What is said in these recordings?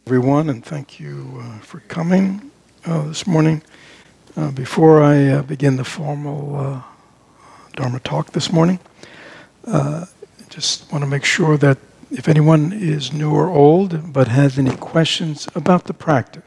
Everyone, and thank you for coming this morning. Before I begin the formal Dharma talk this morning, I just want to make sure that if anyone is new or old but has any questions about the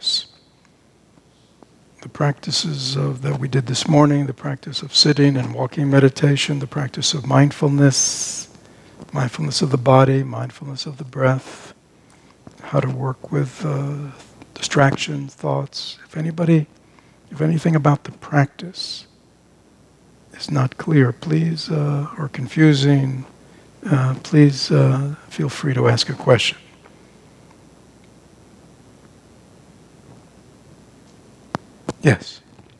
practices that we did this morning, the practice of sitting and walking meditation, the practice of mindfulness of the body, mindfulness of the breath, how to work with distractions, thoughts. If anything about the practice is not clear, please, or confusing, please feel free to ask a question. Yes.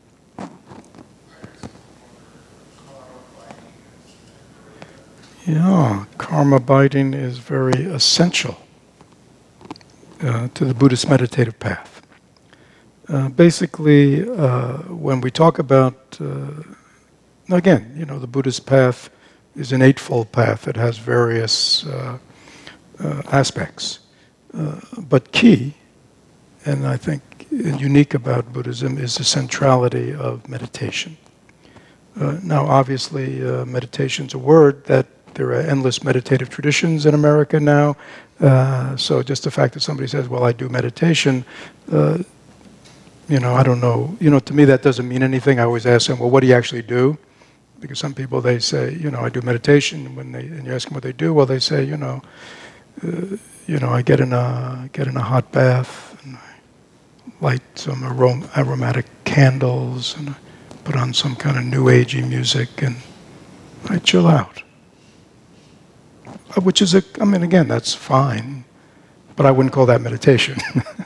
Yeah, karma biting is very essential to the Buddhist meditative path. Basically, when we talk about, again, the Buddhist path is an eightfold path. It has various aspects. But key, and I think unique about Buddhism, is the centrality of meditation. Now, obviously, meditation's a word that there are endless meditative traditions in America now. So just the fact that somebody says, well, I do meditation, I don't know. To me, that doesn't mean anything. I always ask them, well, what do you actually do? Because some people, they say, I do meditation. And you ask them what they do, well, they say, I get in a hot bath, and I light some aromatic candles, and I put on some kind of new agey music, and I chill out. Which is again, that's fine, but I wouldn't call that meditation.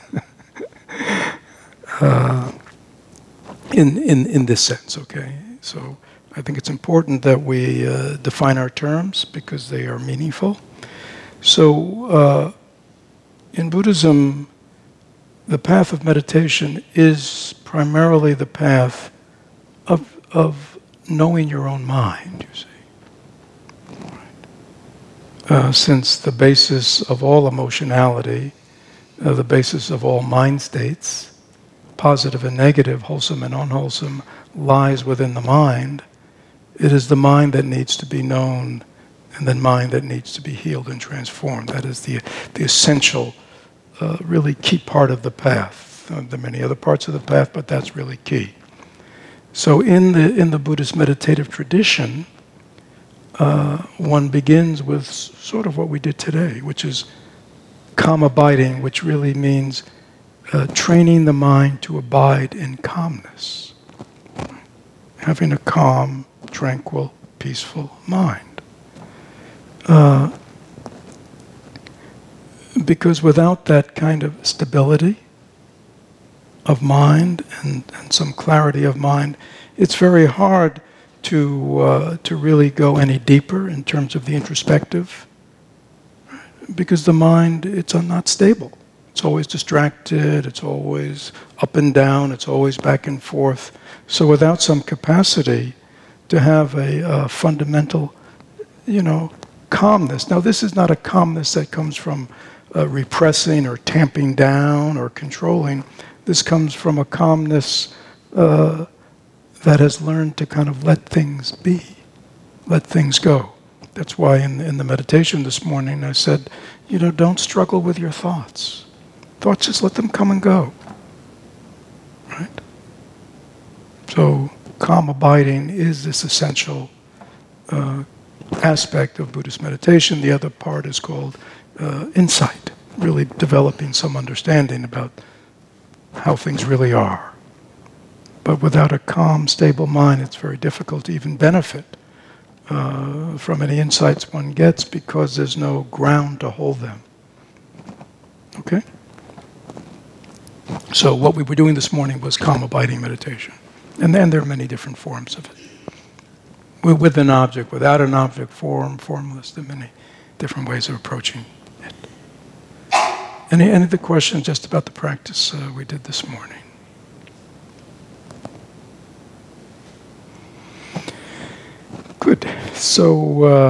In this sense, okay? So I think it's important that we define our terms because they are meaningful. So in Buddhism, the path of meditation is primarily the path of knowing your own mind, you see. Since the basis of all emotionality, the basis of all mind states, positive and negative, wholesome and unwholesome, lies within the mind, it is the mind that needs to be known and the mind that needs to be healed and transformed. That is the essential, really key part of the path. There are many other parts of the path, but that's really key. So in the Buddhist meditative tradition, one begins with sort of what we did today, which is karma biting, which really means training the mind to abide in calmness. Having a calm, tranquil, peaceful mind. Because without that kind of stability of mind and some clarity of mind, it's very hard to really go any deeper in terms of the introspective, because the mind, it's not stable. It's always distracted, it's always up and down, it's always back and forth. So without some capacity to have a fundamental, calmness. Now this is not a calmness that comes from repressing or tamping down or controlling. This comes from a calmness that has learned to kind of let things be, let things go. That's why in the meditation this morning I said, don't struggle with your thoughts. Thoughts, just let them come and go. Right? So calm abiding is this essential aspect of Buddhist meditation. The other part is called insight, really developing some understanding about how things really are. But without a calm, stable mind, it's very difficult to even benefit from any insights one gets because there's no ground to hold them. Okay? So what we were doing this morning was calm abiding meditation. And then there are many different forms of it. With an object, without an object, formless, there are many different ways of approaching it. Any other questions just about the practice we did this morning? Good. So,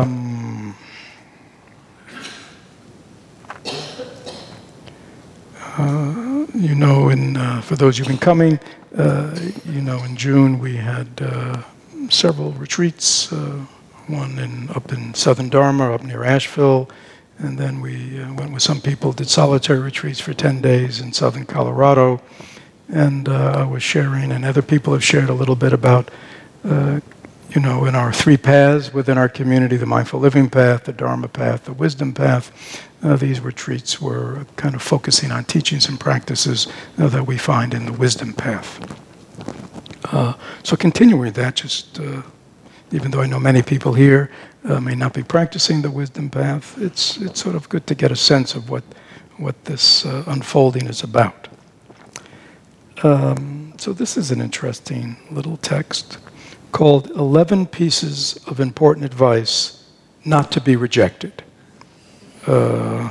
For those who've been coming, in June we had several retreats, one up in Southern Dharma, up near Asheville, and then we went with some people, did solitary retreats for 10 days in Southern Colorado, and I was sharing, and other people have shared a little bit about, in our three paths within our community, the Mindful Living Path, the Dharma Path, the Wisdom Path. These retreats were kind of focusing on teachings and practices that we find in the Wisdom Path. So continuing that, just even though I know many people here may not be practicing the Wisdom Path, it's sort of good to get a sense of what this unfolding is about. So this is an interesting little text called 11 Pieces of Important Advice Not to be Rejected. And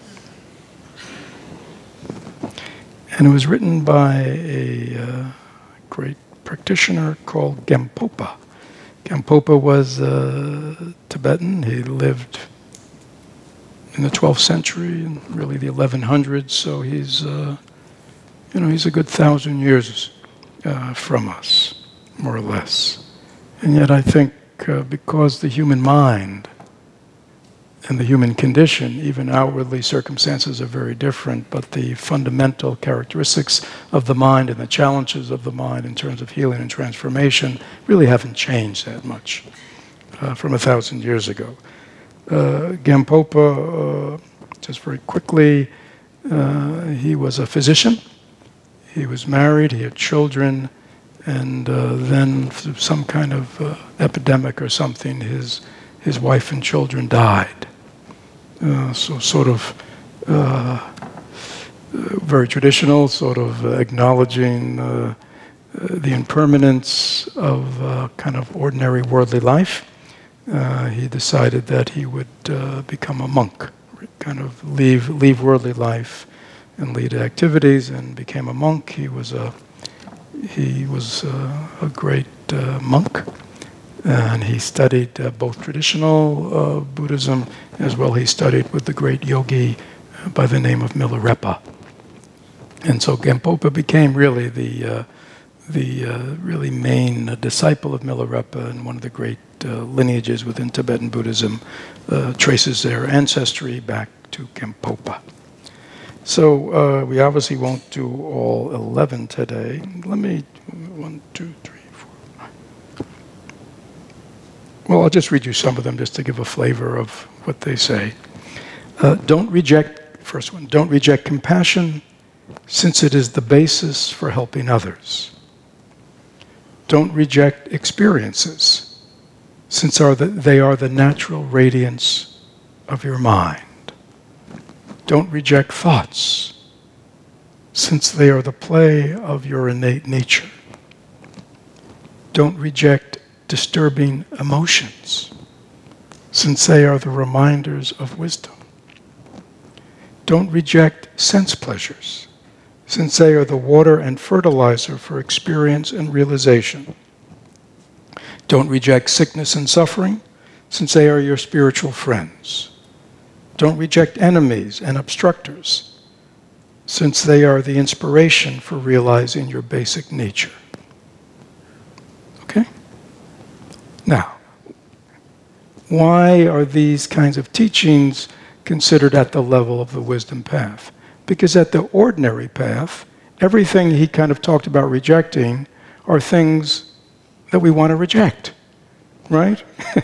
it was written by a great practitioner called Gampopa. Gampopa was Tibetan. He lived in the 12th century and really the 1100s, so he's a good 1,000 years from us, more or less. And yet I think because the human mind and the human condition, even outwardly circumstances are very different, but the fundamental characteristics of the mind and the challenges of the mind in terms of healing and transformation really haven't changed that much from 1,000 years ago. Gampopa, just very quickly, he was a physician. He was married, he had children, and then through some kind of epidemic or something, his wife and children died. So sort of very traditional, sort of acknowledging the impermanence of kind of ordinary worldly life. He decided that he would become a monk, kind of leave worldly life and lead activities, and became a monk. He was a great monk, and he studied both traditional Buddhism as well. He studied with the great yogi by the name of Milarepa, and so Gampopa became really the really main disciple of Milarepa, and one of the great lineages within Tibetan Buddhism traces their ancestry back to Gampopa. So we obviously won't do all 11 today. Let me, 1, 2, 3, 4. Well, I'll just read you some of them just to give a flavor of what they say. First one, don't reject compassion since it is the basis for helping others. Don't reject experiences since they are the natural radiance of your mind. Don't reject thoughts, since they are the play of your innate nature. Don't reject disturbing emotions, since they are the reminders of wisdom. Don't reject sense pleasures, since they are the water and fertilizer for experience and realization. Don't reject sickness and suffering, since they are your spiritual friends. Don't reject enemies and obstructors, since they are the inspiration for realizing your basic nature. Okay? Now, why are these kinds of teachings considered at the level of the wisdom path? Because at the ordinary path, everything he kind of talked about rejecting are things that we want to reject, right?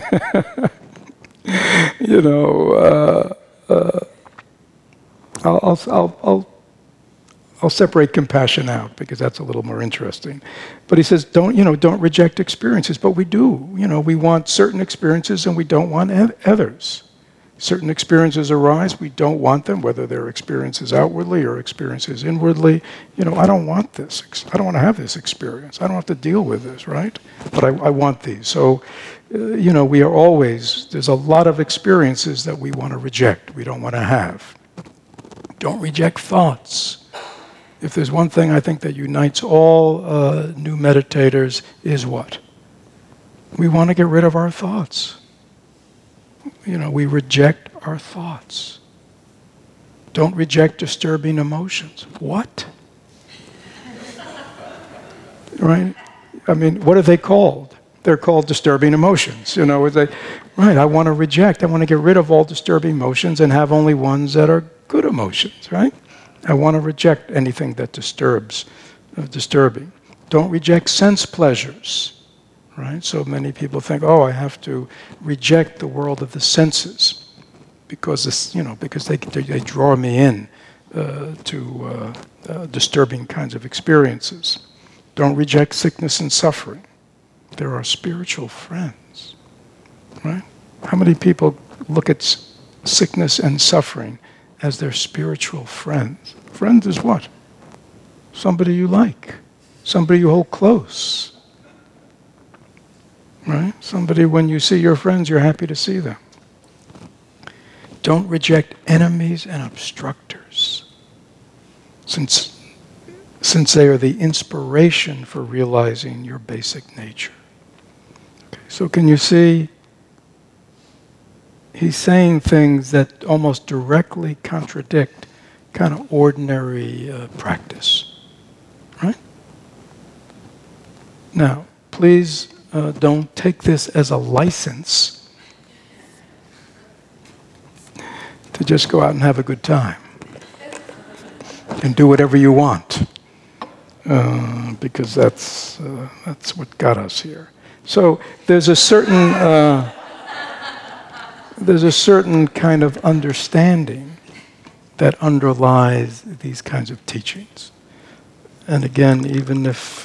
I'll separate compassion out because that's a little more interesting. But he says, don't reject experiences. But we do. We want certain experiences and we don't want others. Certain experiences arise, we don't want them, whether they're experiences outwardly or experiences inwardly. I don't want this. I don't want to have this experience. I don't have to deal with this, right? But I want these. So, we are always, there's a lot of experiences that we want to reject, we don't want to have. Don't reject thoughts. If there's one thing I think that unites all new meditators is what? We want to get rid of our thoughts. We reject our thoughts. Don't reject disturbing emotions. What? Right? I mean, what are they called? They're called disturbing emotions. You know, right, I want to reject, I want to get rid of all disturbing emotions and have only ones that are good emotions, right? I want to reject anything that disturbing. Don't reject sense pleasures, right? So many people think, oh, I have to reject the world of the senses because they draw me in to disturbing kinds of experiences. Don't reject sickness and suffering. There are spiritual friends, right? How many people look at sickness and suffering as their spiritual friends? Friends is what? Somebody you like, somebody you hold close, right? Somebody, when you see your friends, you're happy to see them. Don't reject enemies and obstructors, since they are the inspiration for realizing your basic nature. Okay, so can you see? He's saying things that almost directly contradict kind of ordinary practice, right? Now, please don't take this as a license to just go out and have a good time and do whatever you want, because that's what got us here. So there's a certain kind of understanding that underlies these kinds of teachings. And again, even if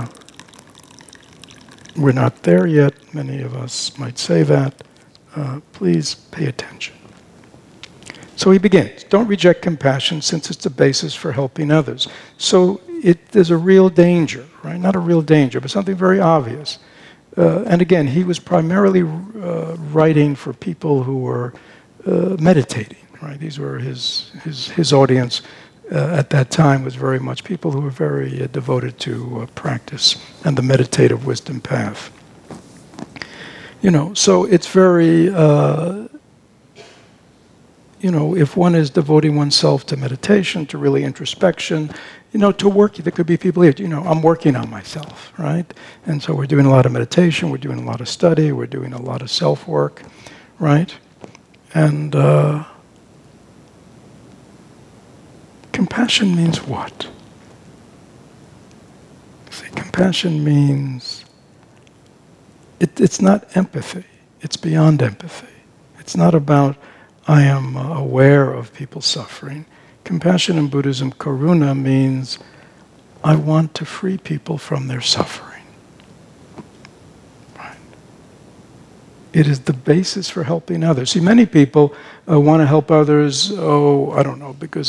we're not there yet, many of us might say that, please pay attention. So he begins, don't reject compassion since it's the basis for helping others. So there's a real danger, right? Not a real danger, but something very obvious. And again, he was primarily writing for people who were meditating, right? These were his audience at that time was very much people who were very devoted to practice and the meditative wisdom path. So it's very, if one is devoting oneself to meditation, to really introspection, to work, there could be people here, I'm working on myself, right? And so we're doing a lot of meditation, we're doing a lot of study, we're doing a lot of self-work, right? And compassion means what? See, compassion means, it's not empathy, it's beyond empathy. It's not about, I am aware of people's suffering. Compassion in Buddhism, karuna, means I want to free people from their suffering. Right? It is the basis for helping others. See, many people want to help others, because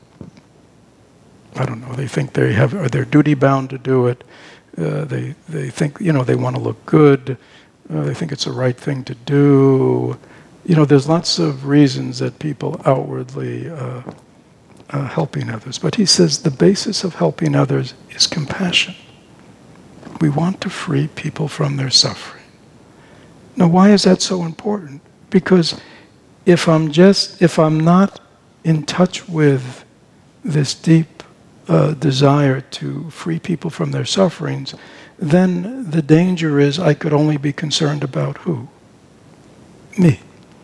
they think they're duty bound to do it. They think, they want to look good. They think it's the right thing to do. There's lots of reasons that people outwardly helping others. But he says the basis of helping others is compassion. We want to free people from their suffering. Now, why is that so important? Because if I'm not in touch with this deep desire to free people from their sufferings, then the danger is I could only be concerned about who? Me.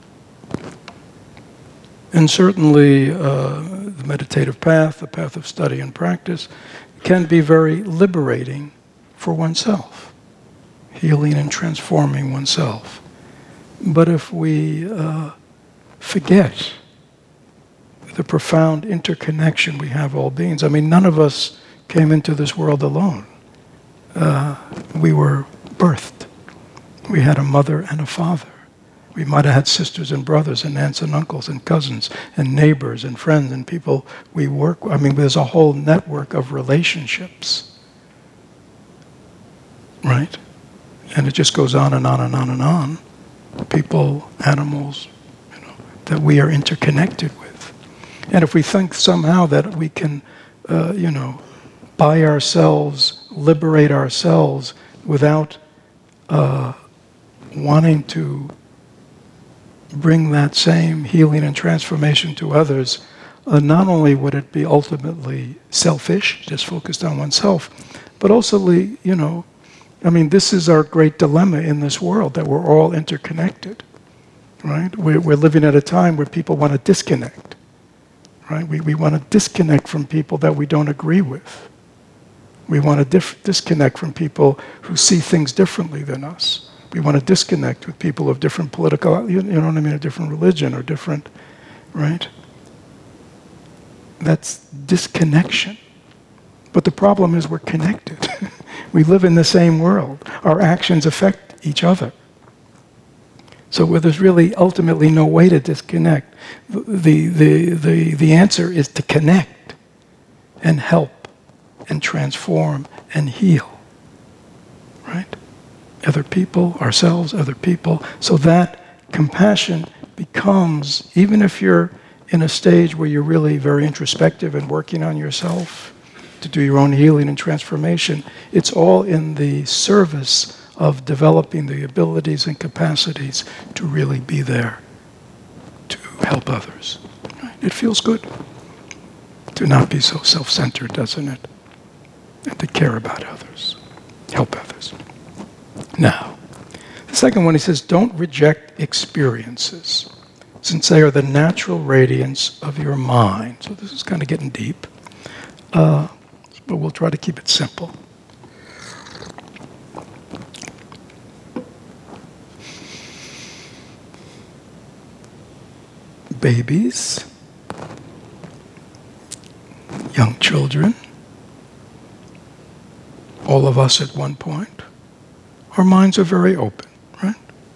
And certainly the meditative path, the path of study and practice, can be very liberating for oneself, healing and transforming oneself. But if we forget the profound interconnection we have all beings, none of us came into this world alone. We were birthed. We had a mother and a father. We might have had sisters and brothers and aunts and uncles and cousins and neighbors and friends and people we work with. There's a whole network of relationships, right? And it just goes on and on and on and on. People, animals, that we are interconnected with. And if we think somehow that we can, by ourselves, liberate ourselves without wanting to bring that same healing and transformation to others, not only would it be ultimately selfish, just focused on oneself, but also, this is our great dilemma in this world, that we're all interconnected, right? We're living at a time where people want to disconnect, right? We want to disconnect from people that we don't agree with. We want to disconnect from people who see things differently than us. We want to disconnect with people of different political, a different religion or different, right? That's disconnection. But the problem is we're connected. We live in the same world. Our actions affect each other. So where there's really ultimately no way to disconnect, the answer is to connect and help and transform and heal. Right? Other people, ourselves, other people. So that compassion becomes, even if you're in a stage where you're really very introspective and working on yourself to do your own healing and transformation, it's all in the service of developing the abilities and capacities to really be there to help others. It feels good to not be so self-centered, doesn't it? And to care about others, help others. Now, the second one, he says, don't reject experiences, since they are the natural radiance of your mind. So this is kind of getting deep, but we'll try to keep it simple. Babies, young children, all of us at one point, our minds are very open, right?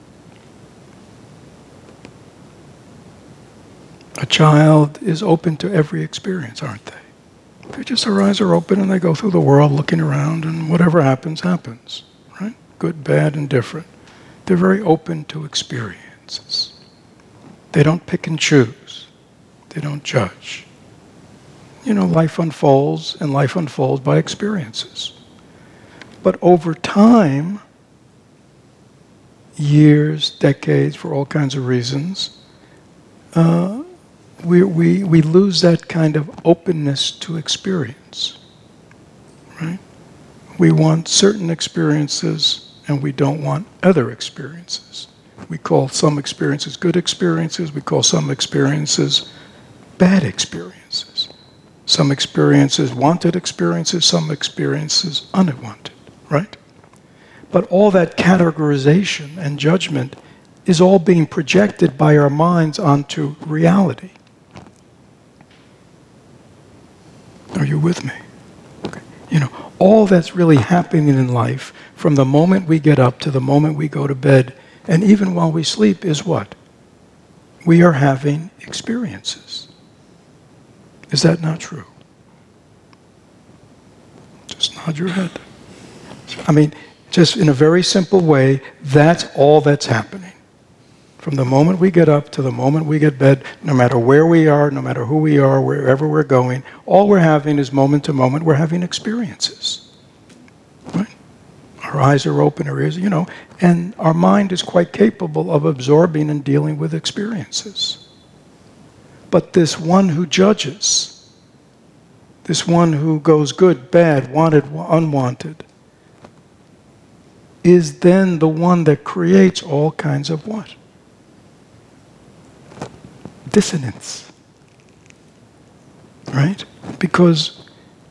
A child is open to every experience, aren't they? Their eyes are open and they go through the world looking around, and whatever happens, happens, right? Good, bad, and different. They're very open to experiences. They don't pick and choose. They don't judge. Life unfolds, and life unfolds by experiences. But over time, years, decades, for all kinds of reasons, we lose that kind of openness to experience, right? We want certain experiences, and we don't want other experiences. We call some experiences good experiences. We call some experiences bad experiences. Some experiences wanted experiences, some experiences unwanted, right? But all that categorization and judgment is all being projected by our minds onto reality. Are you with me? Okay. All that's really happening in life, from the moment we get up to the moment we go to bed, and even while we sleep, is what? We are having experiences. Is that not true? Just nod your head. Just in a very simple way, that's all that's happening. From the moment we get up to the moment we get bed, no matter where we are, no matter who we are, wherever we're going, all we're having is moment to moment, we're having experiences. Right? Our eyes are open, our ears, and our mind is quite capable of absorbing and dealing with experiences. But this one who judges, this one who goes good, bad, wanted, unwanted, is then the one that creates all kinds of what? Dissonance. Right? Because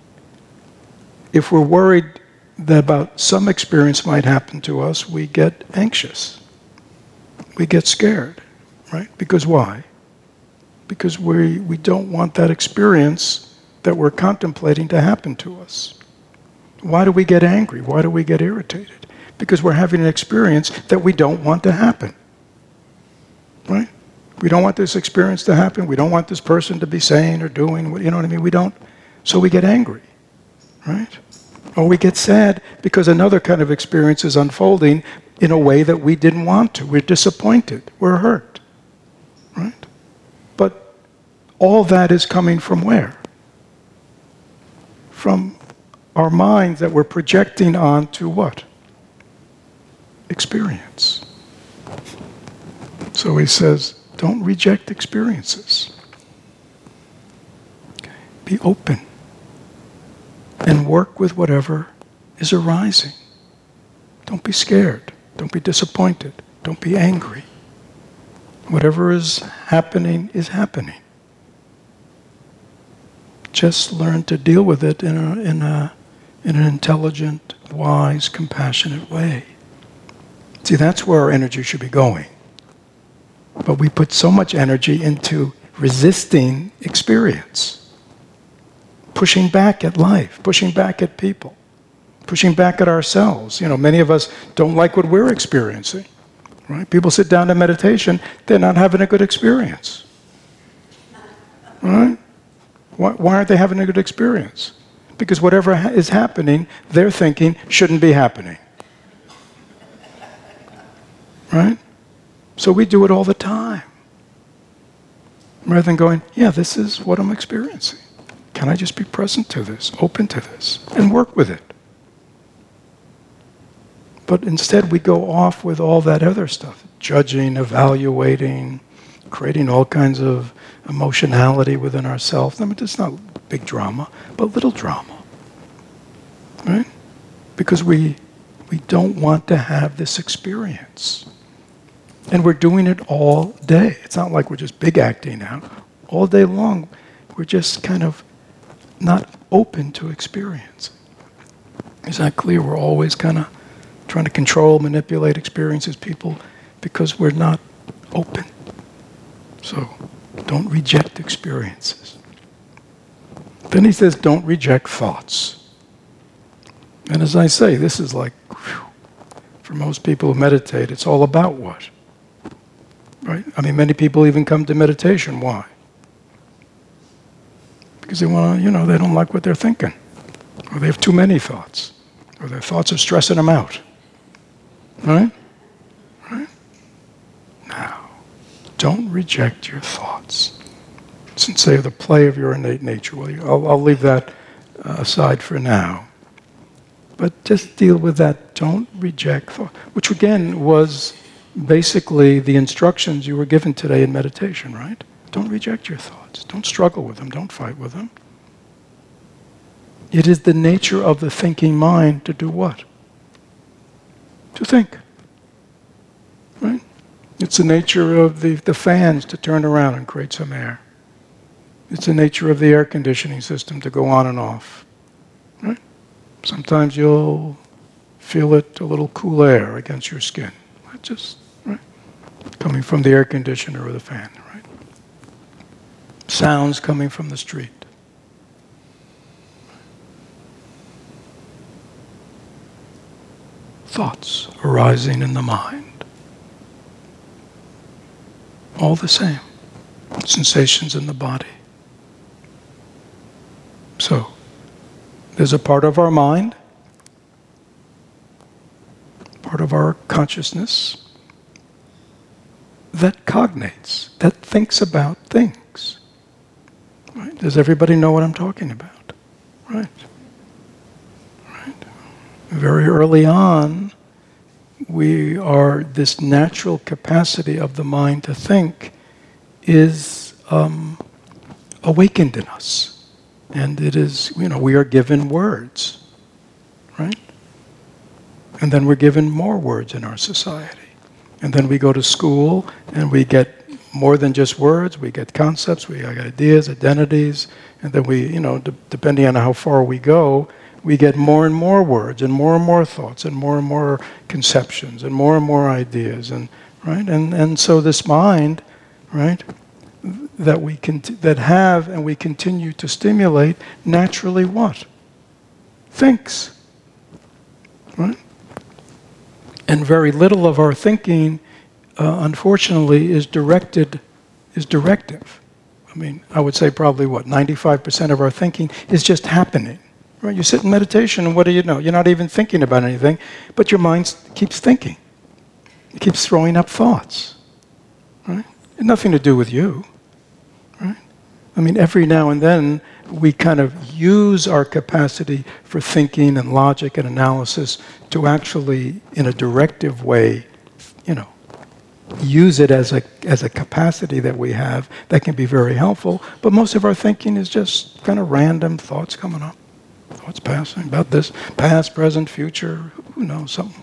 if we're worried that about some experience might happen to us, we get anxious. We get scared, right? Because why? Because we don't want that experience that we're contemplating to happen to us. Why do we get angry? Why do we get irritated? Because we're having an experience that we don't want to happen, right? We don't want this experience to happen. We don't want this person to be saying or doing, We don't. So we get angry, right? Or we get sad because another kind of experience is unfolding in a way that we didn't want to. We're disappointed. We're hurt. Right? But all that is coming from where? From our minds that we're projecting onto what? Experience. So he says, don't reject experiences. Be open and work with whatever is arising. Don't be scared. Don't be disappointed. Don't be angry. Whatever is happening is happening. Just learn to deal with it in an intelligent, wise, compassionate way. See, that's where our energy should be going. But we put so much energy into resisting experience, pushing back at life, pushing back at people, pushing back at ourselves. Many of us don't like what we're experiencing. Right? People sit down to meditation, they're not having a good experience. Right? Why aren't they having a good experience? Because whatever is happening, they're thinking shouldn't be happening. Right? So we do it all the time. Rather than going, yeah, this is what I'm experiencing. Can I just be present to this, open to this, and work with it? But instead we go off with all that other stuff, judging, evaluating, creating all kinds of emotionality within ourselves. I mean, it's not big drama, but little drama. Right? Because we don't want to have this experience. And we're doing it all day. It's not like we're just big acting out. All day long, we're just kind of not open to experience. Is that clear? We're always kind of trying to control, manipulate experiences, people, because we're not open. So, don't reject experiences. Then he says, don't reject thoughts. And as I say, this is like, whew, for most people who meditate, it's all about what? Right? I mean, many people even come to meditation. Why? Because they want to, they don't like what they're thinking. Or they have too many thoughts. Or their thoughts are stressing them out. Right? Right? Now, don't reject your thoughts. Since they are the play of your innate nature. Well, I'll leave that aside for now. But just deal with that. Don't reject thought. Which again was basically the instructions you were given today in meditation, right? Don't reject your thoughts. Don't struggle with them. Don't fight with them. It is the nature of the thinking mind to do what? To think. Right? It's the nature of the fans to turn around and create some air. It's the nature of the air conditioning system to go on and off. Right? Sometimes you'll feel it, a little cool air against your skin. Just right? Coming from the air conditioner or the fan. Right? Sounds coming from the street. Thoughts arising in the mind. All the same. Sensations in the body. So, there's a part of our mind, part of our consciousness, that cognates, that thinks about things. Right? Does everybody know what I'm talking about? Right. Very early on, this natural capacity of the mind to think is awakened in us. And it is, we are given words, right? And then we're given more words in our society. And then we go to school and we get more than just words, we get concepts, we get ideas, identities, and then we, depending on how far we go, we get more and more words and more thoughts and more conceptions and more ideas, and right, and so this mind, right, that we have and we continue to stimulate naturally what? Thinks, right? And very little of our thinking, unfortunately, is directive. I mean, I would say probably 95% of our thinking is just happening. Right? You sit in meditation, and what do you know? You're not even thinking about anything, but your mind keeps thinking. It keeps throwing up thoughts. Right? It has nothing to do with you. Right? I mean, every now and then we kind of use our capacity for thinking and logic and analysis to actually, in a directive way, use it as a capacity that we have that can be very helpful, but most of our thinking is just kind of random thoughts coming up, thoughts passing about this, past, present, future, who knows, something.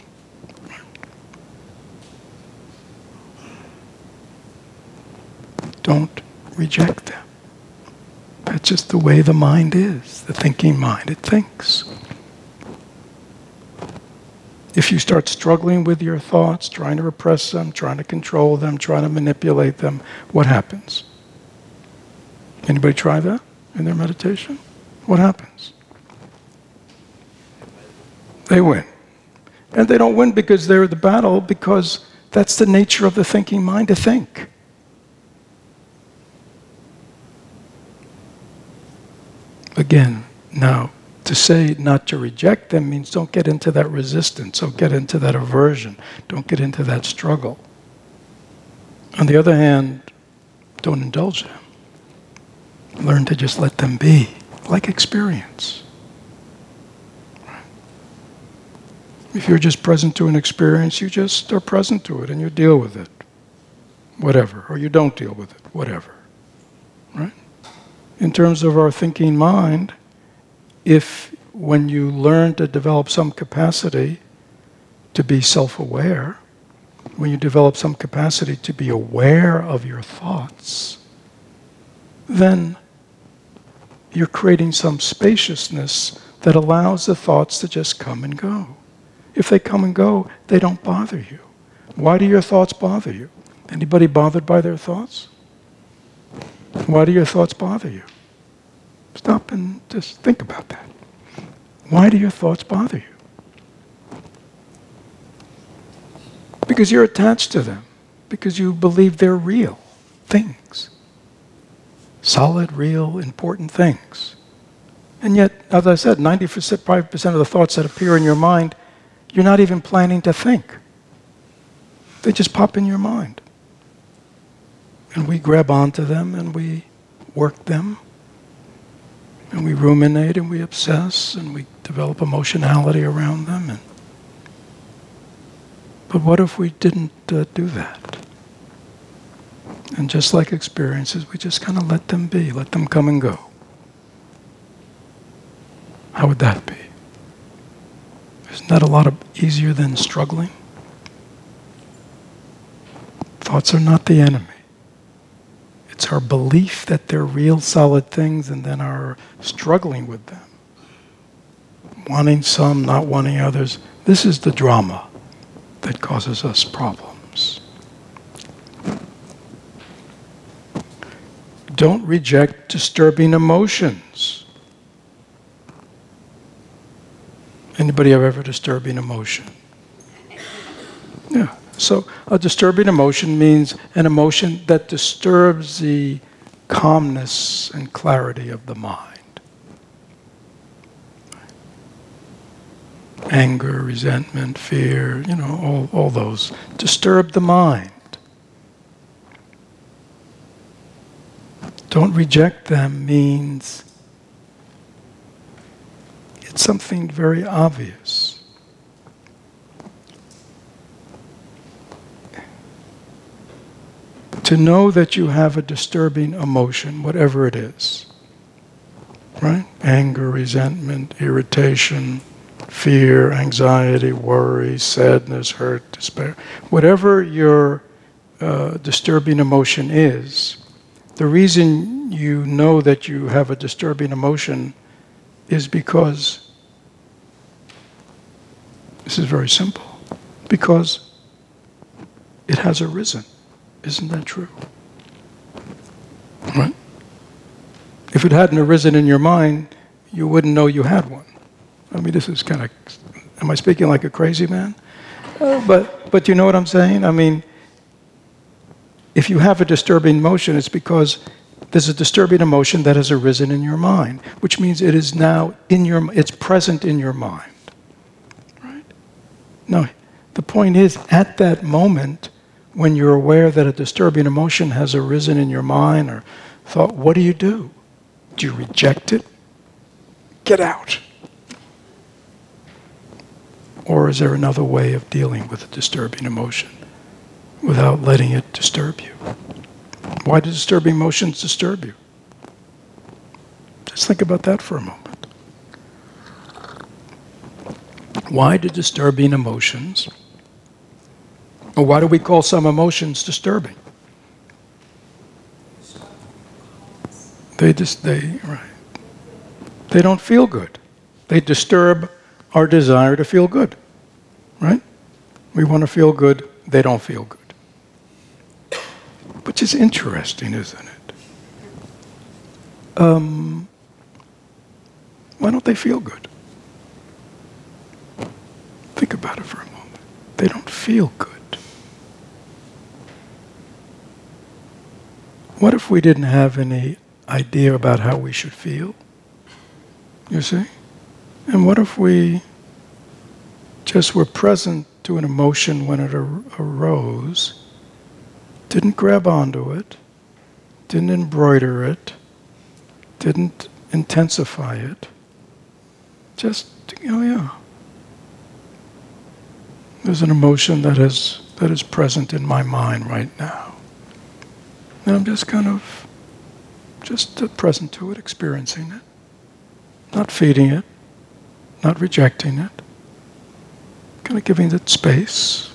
Don't reject them. That's just the way the mind is, the thinking mind. It thinks. If you start struggling with your thoughts, trying to repress them, trying to control them, trying to manipulate them, what happens? Anybody try that in their meditation? What happens? They win. And they don't win because they're the battle, because that's the nature of the thinking mind, to think. Again, now, to say not to reject them means don't get into that resistance, don't get into that aversion, don't get into that struggle. On the other hand, don't indulge them. Learn to just let them be, like experience. If you're just present to an experience, you just are present to it and you deal with it, whatever, or you don't deal with it, whatever, right? In terms of our thinking mind, if when you learn to develop some capacity to be self-aware, when you develop some capacity to be aware of your thoughts, then you're creating some spaciousness that allows the thoughts to just come and go. If they come and go, they don't bother you. Why do your thoughts bother you? Anybody bothered by their thoughts? Why do your thoughts bother you? Stop and just think about that. Why do your thoughts bother you? Because you're attached to them. Because you believe they're real things. Solid, real, important things. And yet, as I said, 95% of the thoughts that appear in your mind, you're not even planning to think. They just pop in your mind. And we grab onto them and we work them. And we ruminate and we obsess and we develop emotionality around them. But what if we didn't do that? And just like experiences, we just kind of let them be, let them come and go. How would that be? Isn't that a lot easier than struggling? Thoughts are not the enemy. It's our belief that they're real, solid things, and then our struggling with them. Wanting some, not wanting others. This is the drama that causes us problems. Don't reject disturbing emotions. Anybody have ever disturbing emotion? Yeah. So a disturbing emotion means an emotion that disturbs the calmness and clarity of the mind. Anger, resentment, fear, all those disturb the mind. Don't reject them means it's something very obvious. To know that you have a disturbing emotion, whatever it is, right? Anger, resentment, irritation, fear, anxiety, worry, sadness, hurt, despair. Whatever your disturbing emotion is, the reason you know that you have a disturbing emotion is because, this is very simple, because it has arisen. Isn't that true? Right? If it hadn't arisen in your mind, you wouldn't know you had one. I mean, this is kind of, am I speaking like a crazy man? But you know what I'm saying? I mean, if you have a disturbing emotion, it's because there's a disturbing emotion that has arisen in your mind, which means it is now it's present in your mind. Right? Now, the point is, at that moment, when you're aware that a disturbing emotion has arisen in your mind or thought, what do? Do you reject it? Get out. Or is there another way of dealing with a disturbing emotion? without letting it disturb you. Why do disturbing emotions disturb you? Just think about that for a moment. Why do disturbing emotions, or why do we call some emotions disturbing? They don't feel good. They disturb our desire to feel good, right? We want to feel good, they don't feel good. Which is interesting, isn't it? Why don't they feel good? Think about it for a moment. They don't feel good. What if we didn't have any idea about how we should feel? You see? And what if we just were present to an emotion when it arose, didn't grab onto it, didn't embroider it, didn't intensify it, just, yeah. There's an emotion that is present in my mind right now. And I'm just kind of present to it, experiencing it, not feeding it, not rejecting it, kind of giving it space.